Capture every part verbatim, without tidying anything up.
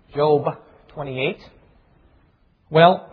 Job twenty-eight. Well,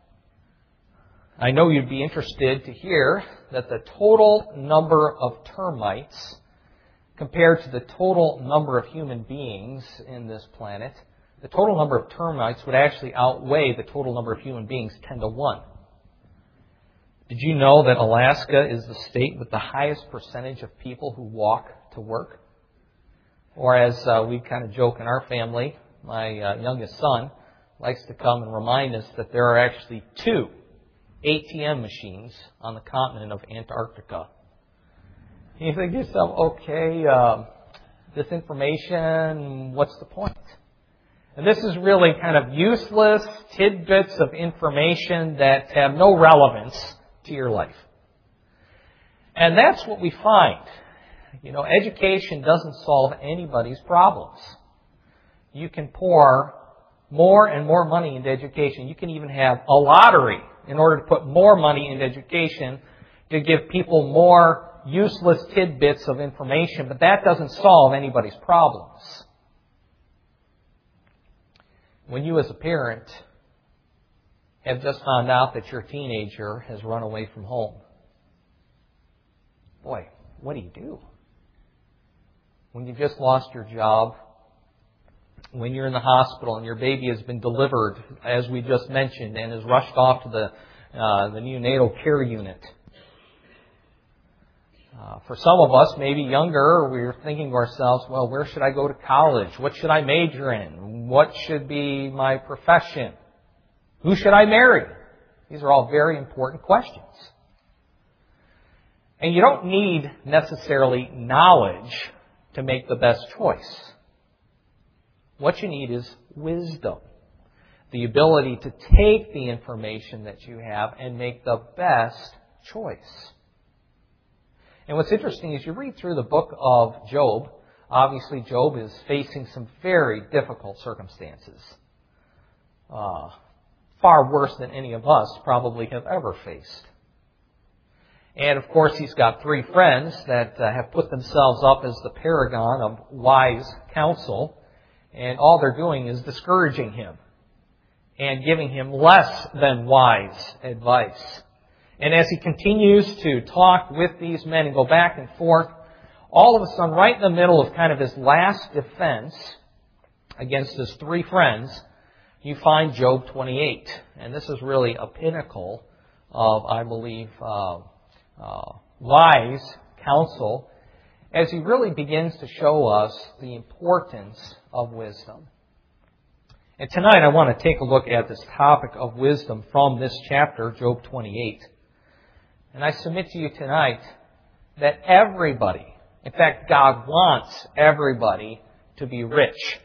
I know you'd be interested to hear that the total number of termites compared to the total number of human beings in this planet, the total number of termites would actually outweigh the total number of human beings ten to one. Did you know that Alaska is the state with the highest percentage of people who walk to work? Or as uh, we kind of joke in our family, my uh, youngest son likes to come and remind us that there are actually two A T M machines on the continent of Antarctica. And you think to yourself, okay, uh, this information, what's the point? And this is really kind of useless tidbits of information that have no relevance to your life. And that's what we find. You know, education doesn't solve anybody's problems. You can pour more and more money into education. You can even have a lottery in order to put more money into education to give people more useless tidbits of information, but that doesn't solve anybody's problems. When you as a parent have just found out that your teenager has run away from home, boy, what do you do? When you've just lost your job, when you're in the hospital and your baby has been delivered, as we just mentioned, and is rushed off to the uh, the neonatal care unit. Uh, for some of us, maybe younger, we're thinking to ourselves, well, where should I go to college? What should I major in? What should be my profession? Who should I marry? These are all very important questions. And you don't need necessarily knowledge to make the best choice. What you need is wisdom. The ability to take the information that you have and make the best choice. And what's interesting is you read through the book of Job. Obviously, Job is facing some very difficult circumstances. Uh, far worse than any of us probably have ever faced. And of course, he's got three friends that uh, have put themselves up as the paragon of wise counsel. And all they're doing is discouraging him and giving him less than wise advice. And as he continues to talk with these men and go back and forth, all of a sudden, right in the middle of kind of his last defense against his three friends, you find Job twenty-eight. And this is really a pinnacle of, I believe, uh, uh, wise counsel, as he really begins to show us the importance of wisdom. And tonight I want to take a look at this topic of wisdom from this chapter, Job twenty-eight. And I submit to you tonight that everybody, in fact, God wants everybody to be rich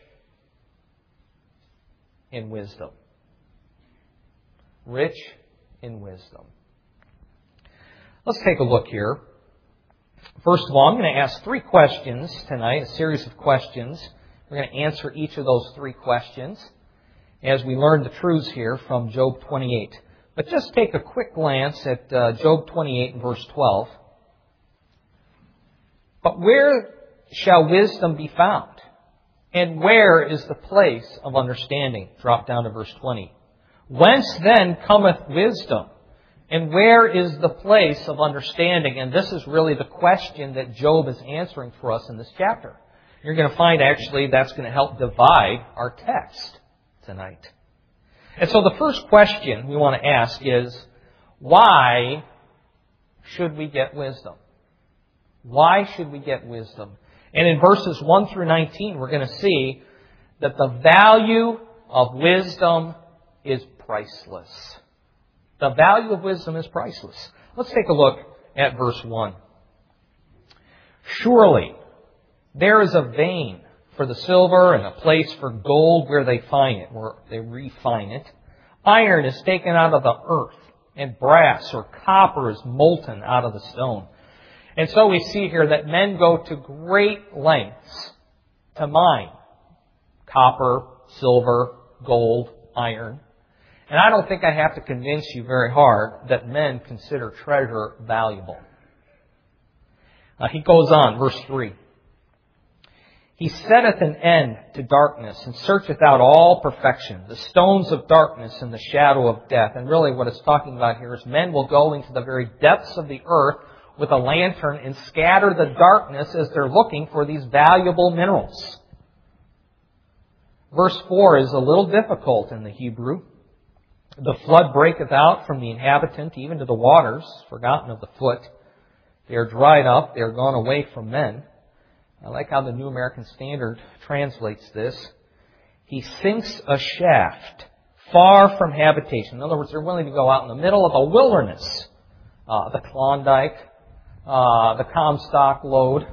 in wisdom. Rich in wisdom. Let's take a look here. First of all, I'm going to ask three questions tonight, a series of questions. We're going to answer each of those three questions as we learn the truths here from Job twenty-eight. But just take a quick glance at uh, Job twenty-eight and verse twelve. But where shall wisdom be found? And where is the place of understanding? Drop down to verse twenty. Whence then cometh wisdom? And where is the place of understanding? And this is really the question that Job is answering for us in this chapter. You're going to find actually that's going to help divide our text tonight. And so the first question we want to ask is, why should we get wisdom? Why should we get wisdom? And in verses one through nineteen, we're going to see that the value of wisdom is priceless. The value of wisdom is priceless. Let's take a look at verse one. Surely there is a vein for the silver and a place for gold where they find it, where they refine it. Iron is taken out of the earth, and brass or copper is molten out of the stone. And so we see here that men go to great lengths to mine copper, silver, gold, iron. And I don't think I have to convince you very hard that men consider treasure valuable. Uh, he goes on, verse three. He setteth an end to darkness and searcheth out all perfection, the stones of darkness and the shadow of death. And really what it's talking about here is men will go into the very depths of the earth with a lantern and scatter the darkness as they're looking for these valuable minerals. Verse four is a little difficult in the Hebrew. The flood breaketh out from the inhabitant even to the waters, forgotten of the foot. They are dried up, they are gone away from men. I like how the New American Standard translates this. He sinks a shaft far from habitation. In other words, they're willing to go out in the middle of a wilderness. Uh, the Klondike, uh, the Comstock lode,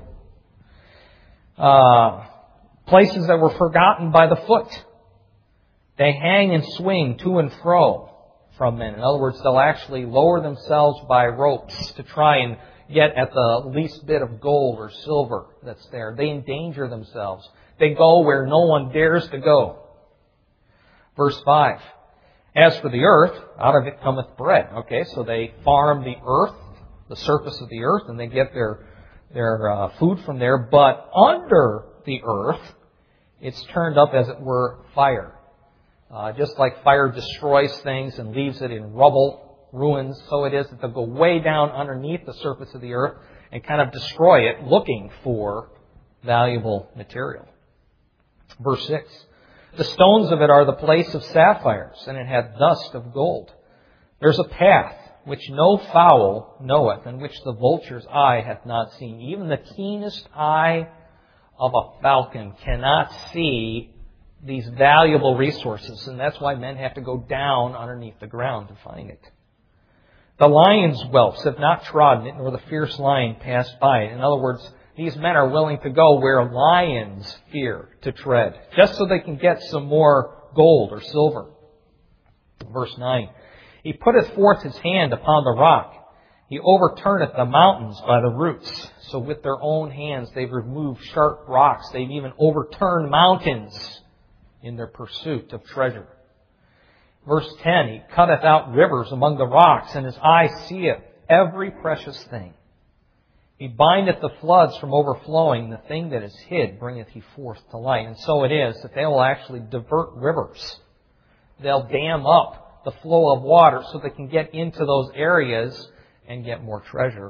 uh, places that were forgotten by the foot. They hang and swing to and fro from men. In other words, they'll actually lower themselves by ropes to try and get at the least bit of gold or silver that's there. They endanger themselves. They go where no one dares to go. Verse five. As for the earth, out of it cometh bread. Okay, so they farm the earth, the surface of the earth, and they get their, their uh, food from there. But under the earth, it's turned up, as it were, fire. Uh, just like fire destroys things and leaves it in rubble, ruins, so it is that they'll go way down underneath the surface of the earth and kind of destroy it, looking for valuable material. Verse six. The stones of it are the place of sapphires, and it hath dust of gold. There's a path which no fowl knoweth, and which the vulture's eye hath not seen. Even the keenest eye of a falcon cannot see these valuable resources, and that's why men have to go down underneath the ground to find it. The lion's whelps have not trodden it, nor the fierce lion passed by it. In other words, these men are willing to go where lions fear to tread, just so they can get some more gold or silver. Verse nine. He putteth forth his hand upon the rock. He overturneth the mountains by the roots. So with their own hands they've removed sharp rocks. They've even overturned mountains in their pursuit of treasure. Verse ten, he cutteth out rivers among the rocks, and his eye seeth every precious thing. He bindeth the floods from overflowing, the thing that is hid bringeth he forth to light. And so it is that they will actually divert rivers. They'll dam up the flow of water so they can get into those areas and get more treasure.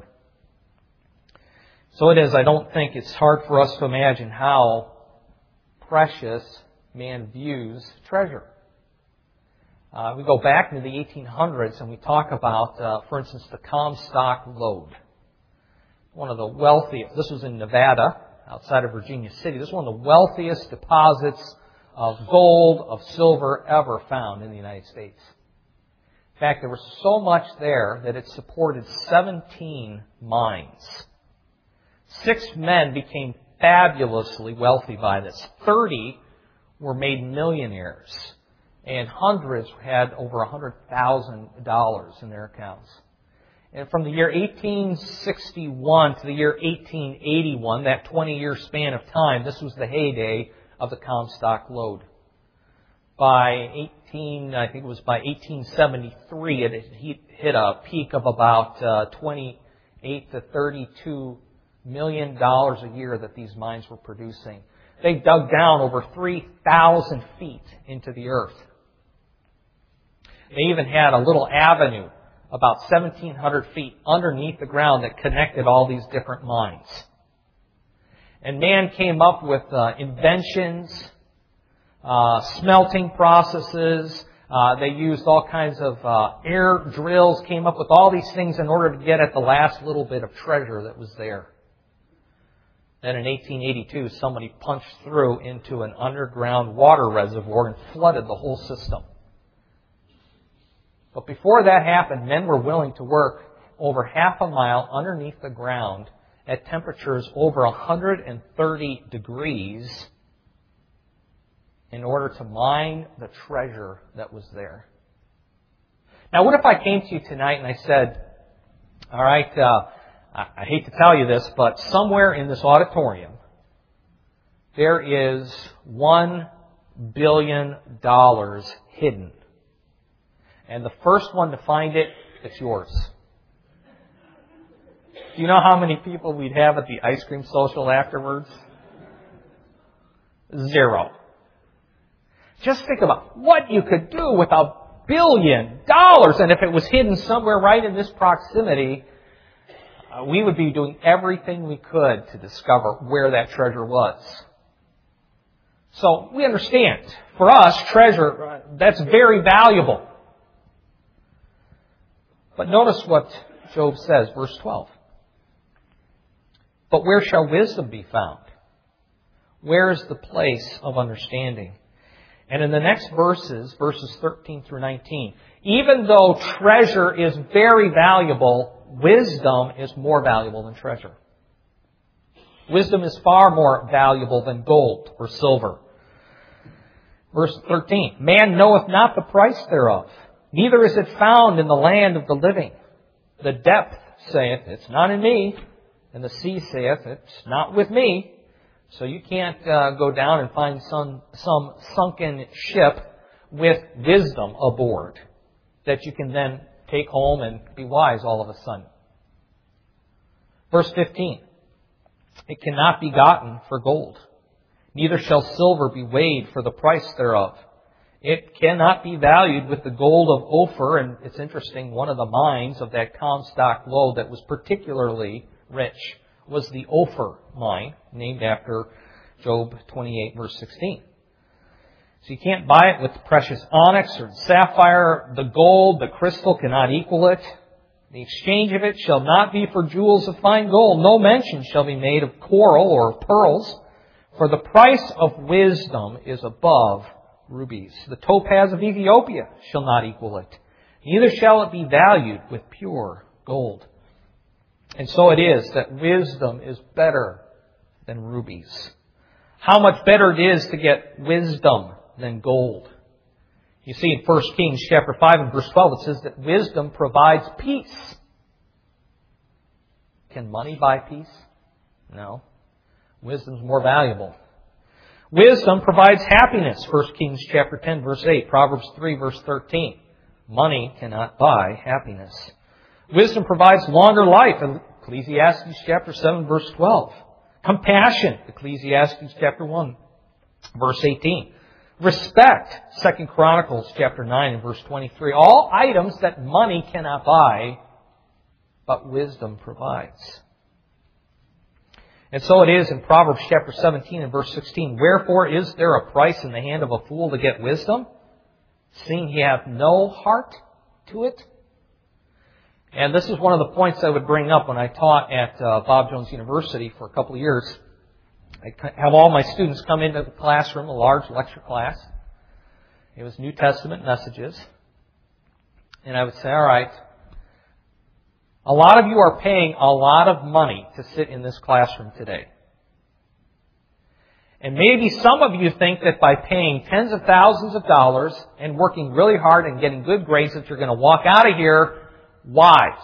So it is, I don't think it's hard for us to imagine how precious man views treasure. Uh, we go back into the eighteen hundreds and we talk about, uh, for instance, the Comstock lode. One of the wealthiest, this was in Nevada, outside of Virginia City. This is one of the wealthiest deposits of gold, of silver ever found in the United States. In fact, there was so much there that it supported seventeen mines. Six men became fabulously wealthy by this. Thirty were made millionaires. And hundreds had over one hundred thousand dollars in their accounts. And from the year eighteen sixty-one to the year eighteen eighty-one, that twenty-year span of time, this was the heyday of the Comstock lode. By eighteen, I think it was by eighteen seventy-three, it hit a peak of about uh, twenty-eight to thirty-two million dollars a year that these mines were producing. They dug down over three thousand feet into the earth. They even had a little avenue about seventeen hundred feet underneath the ground that connected all these different mines. And man came up with uh, inventions, uh, smelting processes. Uh, they used all kinds of uh, air drills, came up with all these things in order to get at the last little bit of treasure that was there. Then in eighteen eighty-two, somebody punched through into an underground water reservoir and flooded the whole system. But before that happened, men were willing to work over half a mile underneath the ground at temperatures over one hundred thirty degrees in order to mine the treasure that was there. Now, what if I came to you tonight and I said, all right, uh, I, I hate to tell you this, but somewhere in this auditorium, there is one billion dollars hidden. And the first one to find it, it's yours. Do you know how many people we'd have at the ice cream social afterwards? Zero. Just think about what you could do with a billion dollars. And if it was hidden somewhere right in this proximity, uh, we would be doing everything we could to discover where that treasure was. So we understand. For us, treasure, uh, that's very valuable. But notice what Job says, verse twelve. But where shall wisdom be found? Where is the place of understanding? And in the next verses, verses thirteen through nineteen, even though treasure is very valuable, wisdom is more valuable than treasure. Wisdom is far more valuable than gold or silver. Verse thirteen, man knoweth not the price thereof, neither is it found in the land of the living. The depth saith, it's not in me, and the sea saith, it's not with me. So you can't uh, go down and find some, some sunken ship with wisdom aboard that you can then take home and be wise all of a sudden. Verse fifteen, it cannot be gotten for gold, neither shall silver be weighed for the price thereof. It cannot be valued with the gold of Ophir. And it's interesting, one of the mines of that Comstock lode that was particularly rich was the Ophir mine, named after Job twenty-eight, verse sixteen. So you can't buy it with precious onyx or sapphire. The gold, the crystal cannot equal it. The exchange of it shall not be for jewels of fine gold. No mention shall be made of coral or of pearls. For the price of wisdom is above rubies. The topaz of Ethiopia shall not equal it. Neither shall it be valued with pure gold. And so it is that wisdom is better than rubies. How much better it is to get wisdom than gold. You see in First Kings chapter five and verse twelve, it says that wisdom provides peace. Can money buy peace? No. Wisdom's more valuable. Wisdom provides happiness. First Kings chapter ten, verse eight. Proverbs three, verse thirteen. Money cannot buy happiness. Wisdom provides longer life. Ecclesiastes chapter seven, verse twelve. Compassion. Ecclesiastes chapter one, verse eighteen. Respect. Second Chronicles chapter nine and verse twenty-three. All items that money cannot buy, but wisdom provides. And so it is in Proverbs chapter seventeen and verse sixteen. Wherefore is there a price in the hand of a fool to get wisdom, seeing he hath no heart to it? And this is one of the points I would bring up when I taught at uh, Bob Jones University for a couple of years. I have all my students come into the classroom, a large lecture class. It was New Testament messages. And I would say, all right, a lot of you are paying a lot of money to sit in this classroom today. And maybe some of you think that by paying tens of thousands of dollars and working really hard and getting good grades that you're going to walk out of here wise.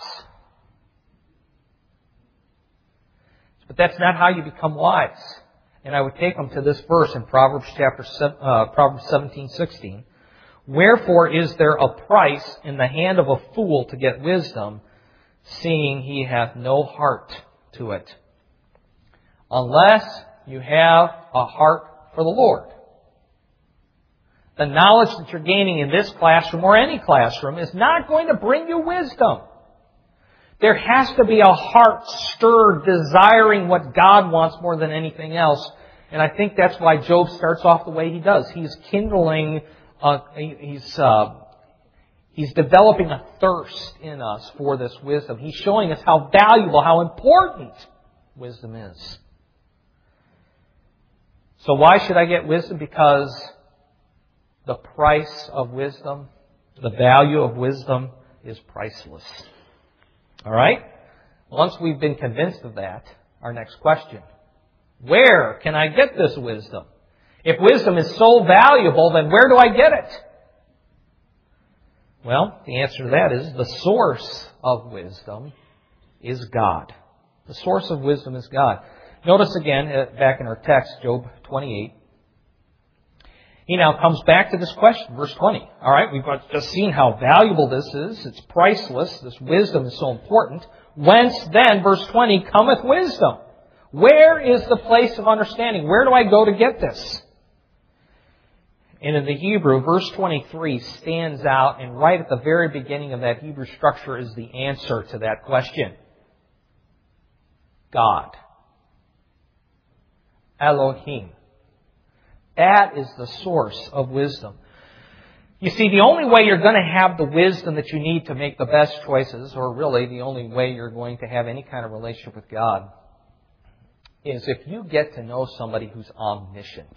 But that's not how you become wise. And I would take them to this verse in Proverbs chapter uh, Proverbs seventeen sixteen. Wherefore is there a price in the hand of a fool to get wisdom, seeing he hath no heart to it? Unless you have a heart for the Lord. The knowledge that you're gaining in this classroom or any classroom is not going to bring you wisdom. There has to be a heart stirred, desiring what God wants more than anything else. And I think that's why Job starts off the way he does. He's kindling, uh, he's uh, he's developing a thirst in us for this wisdom. He's showing us how valuable, how important wisdom is. So why should I get wisdom? Because the price of wisdom, the value of wisdom is priceless. All right? Once we've been convinced of that, our next question. Where can I get this wisdom? If wisdom is so valuable, then where do I get it? Well, the answer to that is the source of wisdom is God. The source of wisdom is God. Notice again, back in our text, Job twenty-eight. He now comes back to this question, verse twenty. All right, we've just seen how valuable this is. It's priceless. This wisdom is so important. Whence then, verse twenty, cometh wisdom? Where is the place of understanding? Where do I go to get this? And in the Hebrew, verse twenty-three stands out, and right at the very beginning of that Hebrew structure is the answer to that question. God. Elohim. That is the source of wisdom. You see, the only way you're going to have the wisdom that you need to make the best choices, or really the only way you're going to have any kind of relationship with God, is if you get to know somebody who's omniscient.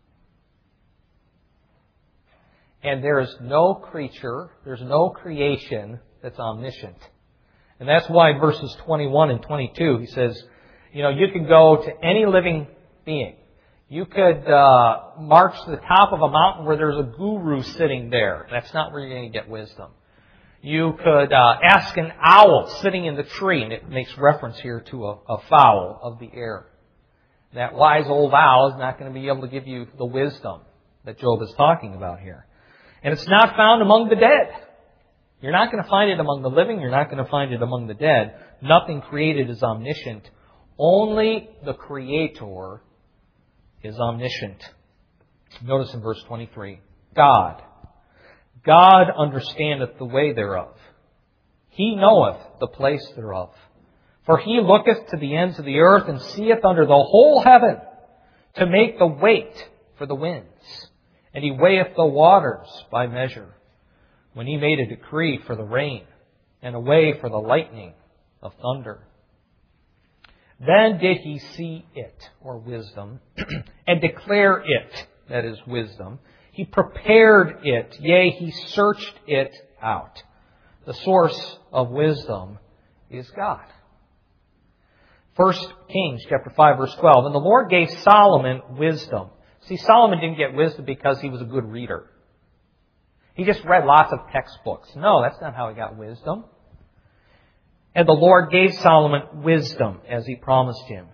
And there is no creature, there's no creation that's omniscient. And that's why in verses twenty-one and twenty-two, he says, you know, you can go to any living being. You could uh, march to the top of a mountain where there's a guru sitting there. That's not where you're going to get wisdom. You could uh, ask an owl sitting in the tree, and it makes reference here to a, a fowl of the air. That wise old owl is not going to be able to give you the wisdom that Job is talking about here. And it's not found among the dead. You're not going to find it among the living. You're not going to find it among the dead. Nothing created is omniscient. Only the Creator is omniscient. Notice in verse twenty-three, God. God understandeth the way thereof. He knoweth the place thereof. For He looketh to the ends of the earth, and seeth under the whole heaven, to make the weight for the winds. And He weigheth the waters by measure, when He made a decree for the rain, and a way for the lightning of thunder. Then did He see it, or wisdom, and declare it, that is wisdom. He prepared it, yea, He searched it out. The source of wisdom is God. First Kings chapter five, verse twelve. And the Lord gave Solomon wisdom. See, Solomon didn't get wisdom because he was a good reader. He just read lots of textbooks. No, that's not how he got wisdom. And the Lord gave Solomon wisdom as He promised him.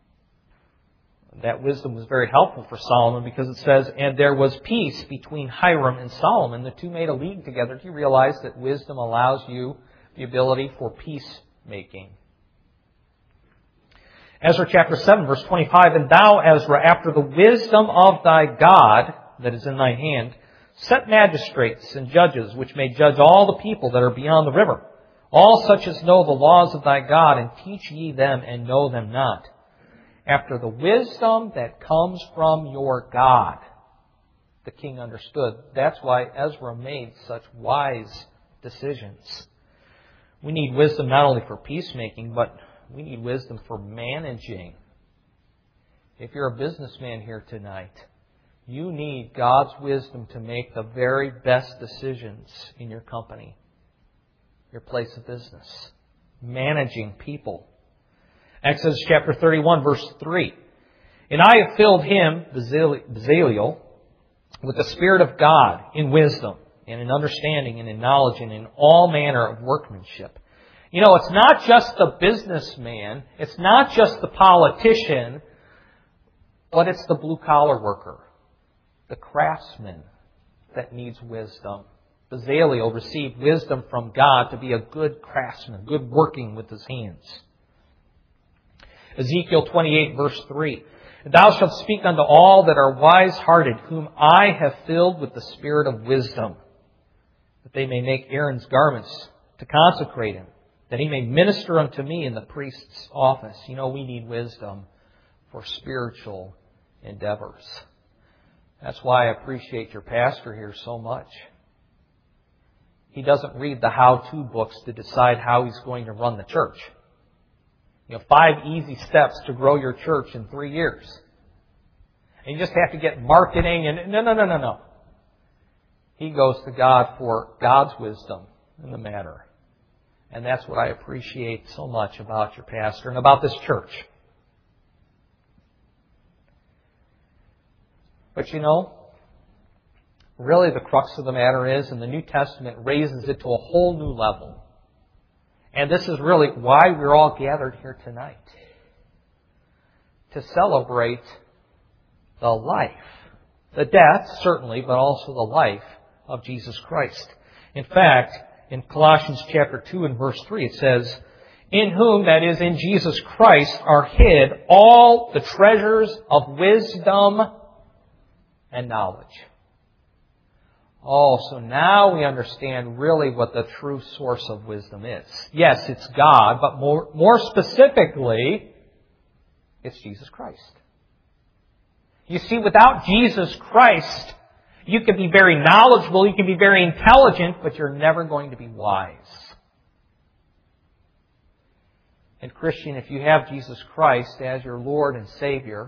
That wisdom was very helpful for Solomon because it says, and there was peace between Hiram and Solomon. The two made a league together. Do you realize that wisdom allows you the ability for peacemaking? Ezra chapter seven, verse twenty-five, and thou, Ezra, after the wisdom of thy God that is in thy hand, set magistrates and judges, which may judge all the people that are beyond the river, all such as know the laws of thy God, and teach ye them and know them not. After the wisdom that comes from your God, the king understood. That's why Ezra made such wise decisions. We need wisdom not only for peacemaking, but we need wisdom for managing. If you're a businessman here tonight, you need God's wisdom to make the very best decisions in your company, your place of business, managing people. Exodus chapter thirty-one, verse three. And I have filled him, Bezaleel, with the Spirit of God in wisdom and in understanding and in knowledge and in all manner of workmanship. You know, it's not just the businessman, it's not just the politician, but it's the blue-collar worker, the craftsman that needs wisdom. Bezaleel received wisdom from God to be a good craftsman, good working with his hands. Ezekiel twenty-eight, verse three. Thou shalt speak unto all that are wise-hearted, whom I have filled with the spirit of wisdom, that they may make Aaron's garments to consecrate him, that he may minister unto me in the priest's office. You know, we need wisdom for spiritual endeavors. That's why I appreciate your pastor here so much. He doesn't read the how-to books to decide how he's going to run the church. You know, five easy steps to grow your church in three years. And you just have to get marketing and no, no, no, no, no. He goes to God for God's wisdom in the matter. And that's what I appreciate so much about your pastor and about this church. But you know, really the crux of the matter is, and the New Testament raises it to a whole new level. And this is really why we're all gathered here tonight. To celebrate the life, the death, certainly, but also the life of Jesus Christ. In fact, in Colossians chapter two and verse three, it says, in whom, that is, in Jesus Christ, are hid all the treasures of wisdom and knowledge. Oh, so now we understand really what the true source of wisdom is. Yes, it's God, but more, more specifically, it's Jesus Christ. You see, without Jesus Christ, you can be very knowledgeable, you can be very intelligent, but you're never going to be wise. And Christian, if you have Jesus Christ as your Lord and Savior,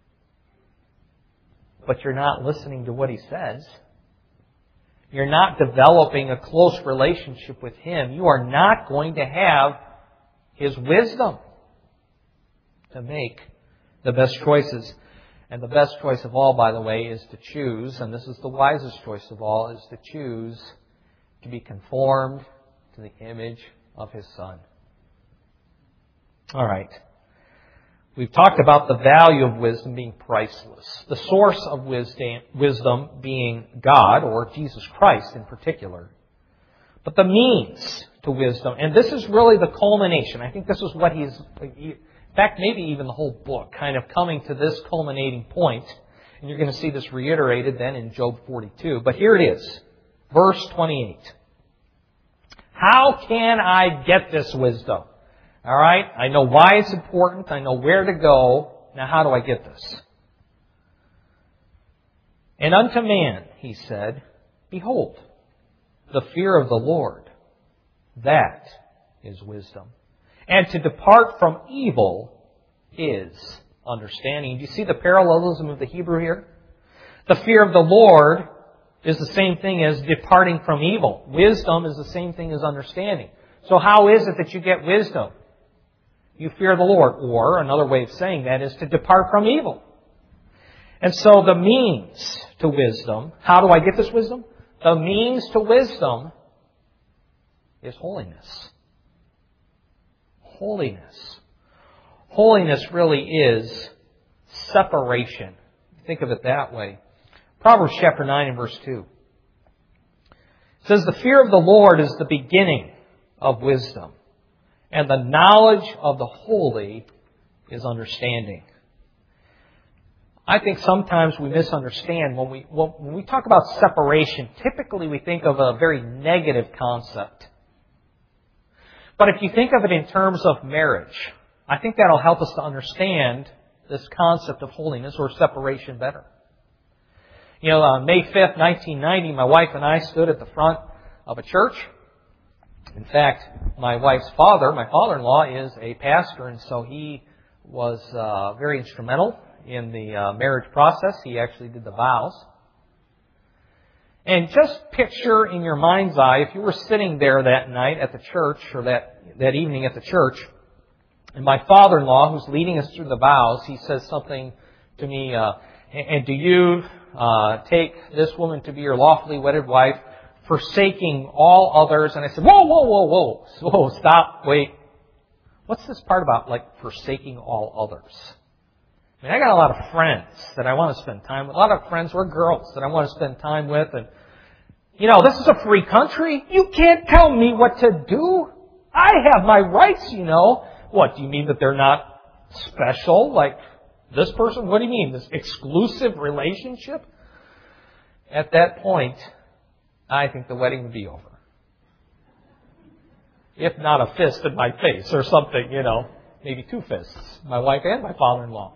but you're not listening to what He says, you're not developing a close relationship with Him, you are not going to have His wisdom to make the best choices. And the best choice of all, by the way, is to choose, and this is the wisest choice of all, is to choose to be conformed to the image of His Son. All right. We've talked about the value of wisdom being priceless. The source of wisdom being God, or Jesus Christ in particular. But the means to wisdom, and this is really the culmination. I think this is what he's, in fact, maybe even the whole book, kind of coming to this culminating point. And you're going to see this reiterated then in Job forty-two. But here it is. Verse twenty-eight. How can I get this wisdom? All right, I know why it's important. I know where to go. Now, how do I get this? And unto man, he said, behold, the fear of the Lord, that is wisdom. And to depart from evil is understanding. Do you see the parallelism of the Hebrew here? The fear of the Lord is the same thing as departing from evil. Wisdom is the same thing as understanding. So how is it that you get wisdom? You fear the Lord. Or, another way of saying that is to depart from evil. And so the means to wisdom, how do I get this wisdom? The means to wisdom is holiness. Holiness. Holiness really is separation. Think of it that way. Proverbs chapter nine and verse two. It says, the fear of the Lord is the beginning of wisdom, and the knowledge of the holy is understanding. I think sometimes we misunderstand when we when we talk about separation. Typically we think of a very negative concept. But if you think of it in terms of marriage, I think that'll help us to understand this concept of holiness or separation better. You know, on May fifth, nineteen ninety, my wife and I stood at the front of a church. In fact, my wife's father, my father-in-law, is a pastor, and so he was uh, very instrumental in the uh, marriage process. He actually did the vows. And just picture in your mind's eye, if you were sitting there that night at the church, or that, that evening at the church, and my father-in-law, who's leading us through the vows, he says something to me, uh, and do you uh, take this woman to be your lawfully wedded wife, forsaking all others? And I said, whoa, whoa, whoa, whoa, whoa, stop, wait. What's this part about, like, forsaking all others? I mean, I got a lot of friends that I want to spend time with. A lot of friends who are girls that I want to spend time with. And, you know, this is a free country. You can't tell me what to do. I have my rights, you know. What, do you mean that they're not special? Like this person? What do you mean? This exclusive relationship? At that point, I think the wedding would be over. If not a fist in my face or something, you know. Maybe two fists. My wife and my father-in-law.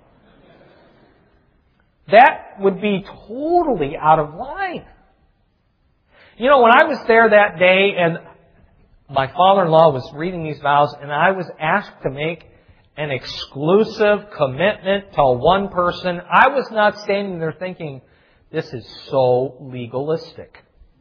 That would be totally out of line. You know, when I was there that day and my father-in-law was reading these vows and I was asked to make an exclusive commitment to one person, I was not standing there thinking, this is so legalistic.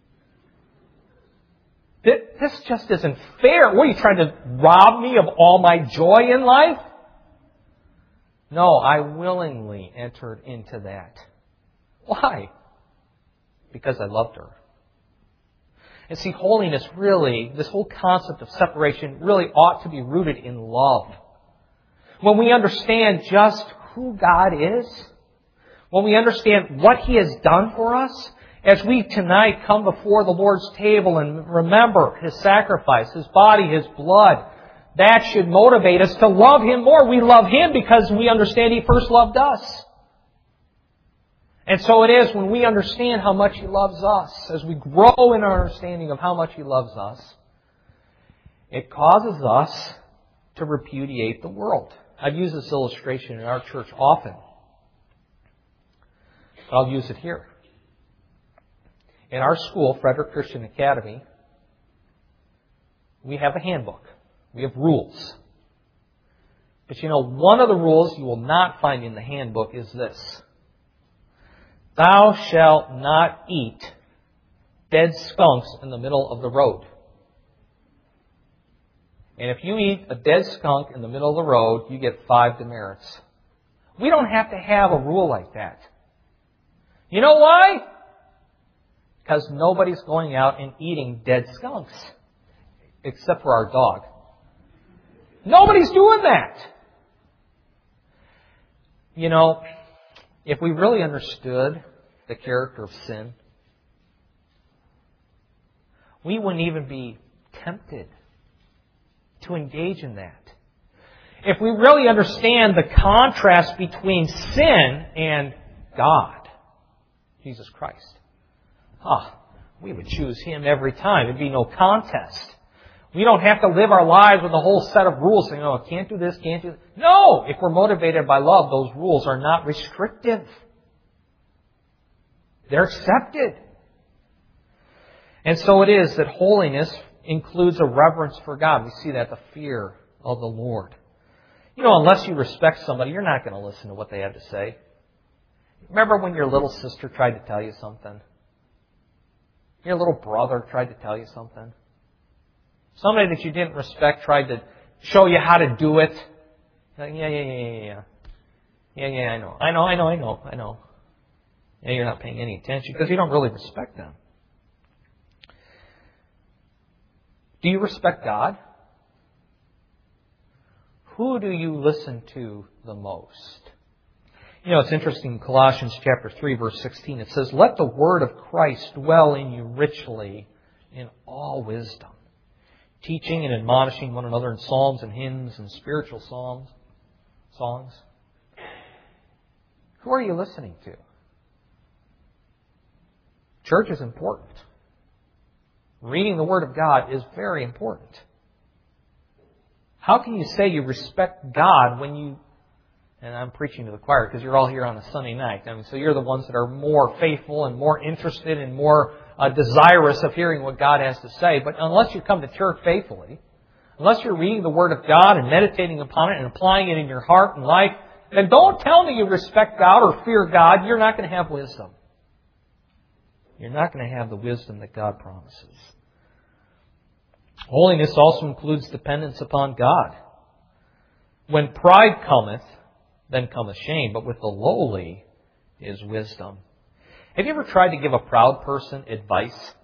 This just isn't fair. What, are you trying to rob me of all my joy in life? No, I willingly entered into that. Why? Because I loved her. And see, holiness really, this whole concept of separation really ought to be rooted in love. When we understand just who God is, when we understand what He has done for us, as we tonight come before the Lord's table and remember His sacrifice, His body, His blood, that should motivate us to love Him more. We love Him because we understand He first loved us. And so it is when we understand how much He loves us, as we grow in our understanding of how much He loves us, it causes us to repudiate the world. I've used this illustration in our church often. I'll use it here. In our school, Frederick Christian Academy, we have a handbook. We have rules. But you know, one of the rules you will not find in the handbook is this. Thou shalt not eat dead skunks in the middle of the road. And if you eat a dead skunk in the middle of the road, you get five demerits. We don't have to have a rule like that. You know why? Because nobody's going out and eating dead skunks. Except for our dog. Nobody's doing that. You know, if we really understood the character of sin, we wouldn't even be tempted to engage in that. If we really understand the contrast between sin and God, Jesus Christ, ah, we would choose Him every time. There'd be no contest. We don't have to live our lives with a whole set of rules saying, oh, can't do this, can't do that. No! If we're motivated by love, those rules are not restrictive. They're accepted. And so it is that holiness includes a reverence for God. We see that, the fear of the Lord. You know, unless you respect somebody, you're not going to listen to what they have to say. Remember when your little sister tried to tell you something? Your little brother tried to tell you something? Somebody that you didn't respect tried to show you how to do it. Like, yeah, yeah, yeah, yeah, yeah. Yeah, yeah, I know. I know, I know, I know, I know. And you're not paying any attention because you don't really respect them. Do you respect God? Who do you listen to the most? You know, it's interesting, Colossians chapter three, verse sixteen, it says, let the word of Christ dwell in you richly in all wisdom, teaching and admonishing one another in psalms and hymns and spiritual psalms, songs. Who are you listening to? Church is important. Reading the Word of God is very important. How can you say you respect God when you, and I'm preaching to the choir because you're all here on a Sunday night, I mean, so you're the ones that are more faithful and more interested and more uh, desirous of hearing what God has to say. But unless you come to church faithfully, unless you're reading the Word of God and meditating upon it and applying it in your heart and life, then don't tell me you respect God or fear God. You're not going to have wisdom. You're not going to have the wisdom that God promises. Holiness also includes dependence upon God. When pride cometh, then cometh shame, but with the lowly is wisdom. Have you ever tried to give a proud person advice?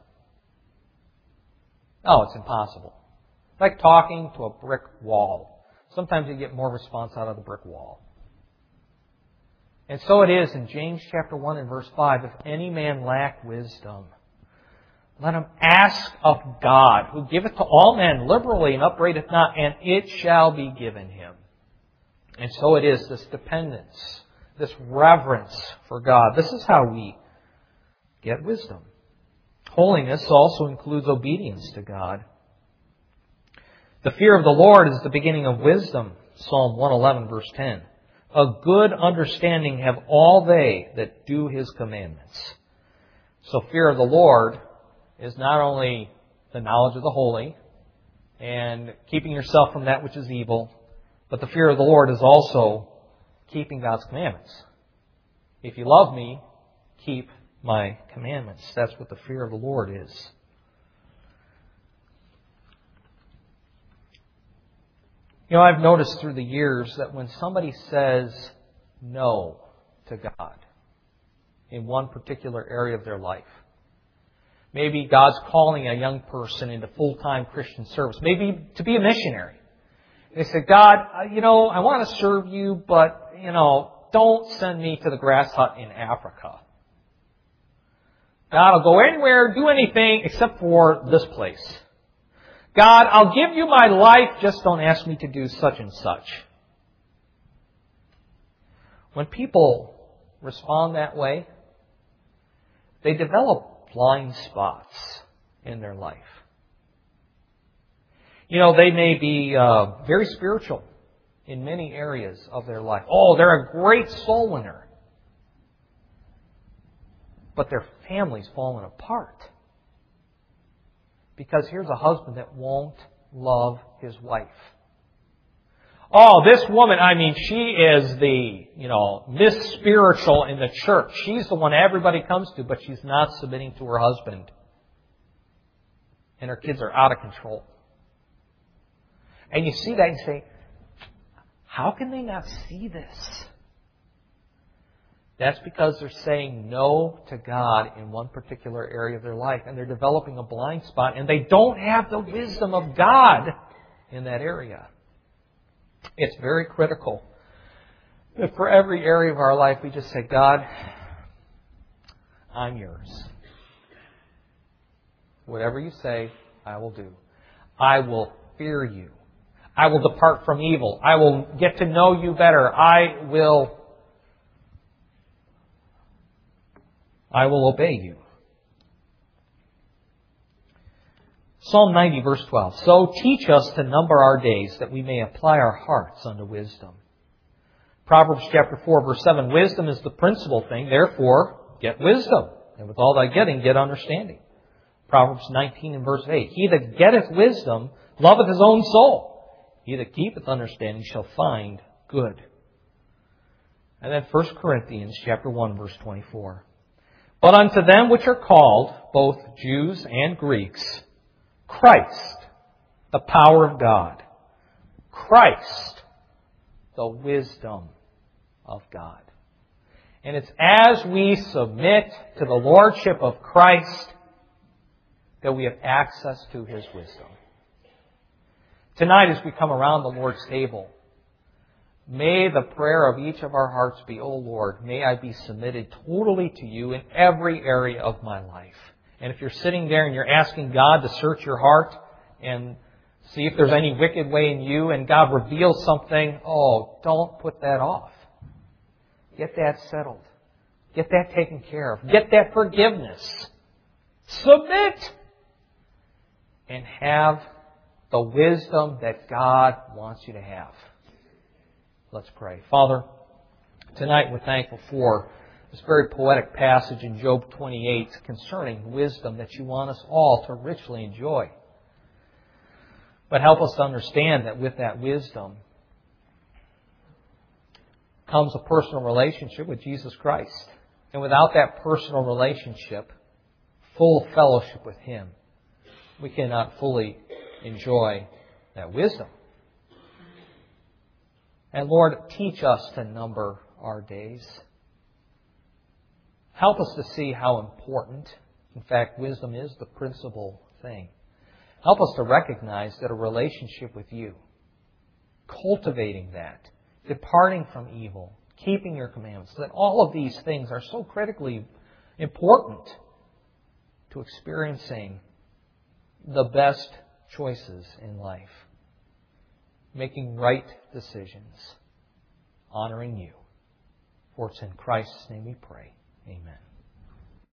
Oh, it's impossible. It's like talking to a brick wall. Sometimes you get more response out of the brick wall. And so it is in James chapter one and verse five, if any man lack wisdom, let him ask of God, who giveth to all men liberally and upbraideth not, and it shall be given him. And so it is, this dependence, this reverence for God. This is how we get wisdom. Holiness also includes obedience to God. The fear of the Lord is the beginning of wisdom. Psalm one eleven, verse ten. A good understanding have all they that do His commandments. So fear of the Lord is not only the knowledge of the holy and keeping yourself from that which is evil, but the fear of the Lord is also keeping God's commandments. If you love me, keep my commandments. That's what the fear of the Lord is. You know, I've noticed through the years that when somebody says no to God in one particular area of their life, maybe God's calling a young person into full-time Christian service, maybe to be a missionary. They say, God, you know, I want to serve you, but, you know, don't send me to the grass hut in Africa. God, I'll go anywhere, do anything except for this place. God, I'll give you my life, just don't ask me to do such and such. When people respond that way, they develop blind spots in their life. You know, they may be uh, very spiritual in many areas of their life. Oh, they're a great soul winner. But their family's fallen apart. Because here's a husband that won't love his wife. Oh, this woman, I mean, she is the, you know, Miss Spiritual in the church. She's the one everybody comes to, but she's not submitting to her husband. And her kids are out of control. And you see that and you say, how can they not see this? That's because they're saying no to God in one particular area of their life. And they're developing a blind spot. And they don't have the wisdom of God in that area. It's very critical that for every area of our life we just say, God, I'm yours. Whatever you say, I will do. I will fear you. I will depart from evil. I will get to know you better. I will I will obey you. Psalm ninety, verse twelve. So teach us to number our days, that we may apply our hearts unto wisdom. Proverbs chapter four, verse seven. Wisdom is the principal thing, therefore get wisdom. And with all thy getting, get understanding. Proverbs nineteen and verse eight. He that getteth wisdom loveth his own soul. He that keepeth understanding shall find good. And then First Corinthians chapter one, verse twenty-four. But unto them which are called, both Jews and Greeks, Christ, the power of God. Christ, the wisdom of God. And it's as we submit to the Lordship of Christ that we have access to His wisdom. Tonight, as we come around the Lord's table, may the prayer of each of our hearts be, O Lord, may I be submitted totally to you in every area of my life. And if you're sitting there and you're asking God to search your heart and see if there's any wicked way in you and God reveals something, oh, don't put that off. Get that settled. Get that taken care of. Get that forgiveness. Submit. And have the wisdom that God wants you to have. Let's pray. Father, tonight we're thankful for this very poetic passage in Job twenty-eight concerning wisdom that you want us all to richly enjoy. But help us to understand that with that wisdom comes a personal relationship with Jesus Christ. And without that personal relationship, full fellowship with Him, we cannot fully enjoy that wisdom. And Lord, teach us to number our days. Help us to see how important, in fact, wisdom is the principal thing. Help us to recognize that a relationship with you, cultivating that, departing from evil, keeping your commandments, that all of these things are so critically important to experiencing the best choices in life. Making right decisions, honoring you. For it's in Christ's name we pray. Amen.